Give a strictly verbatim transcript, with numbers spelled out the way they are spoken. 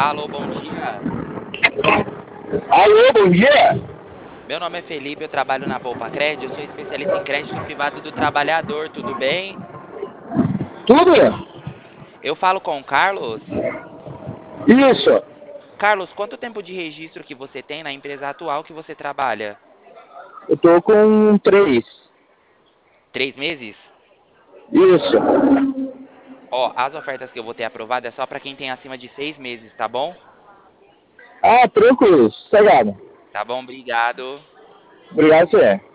Alô, bom dia. Alô, bom dia. Meu nome é Felipe, eu trabalho na Poupa Cred, eu sou especialista em crédito privado do trabalhador, tudo bem? Tudo? Eu falo com o Carlos. Isso. Carlos, quanto tempo de registro que você tem na empresa atual que você trabalha? Eu tô com três. Três meses? Isso. Ó, as ofertas que eu vou ter aprovado é só para quem tem acima de seis meses, tá bom? Ah, tranquilo. Sossegado. Tá bom, obrigado. Obrigado, você.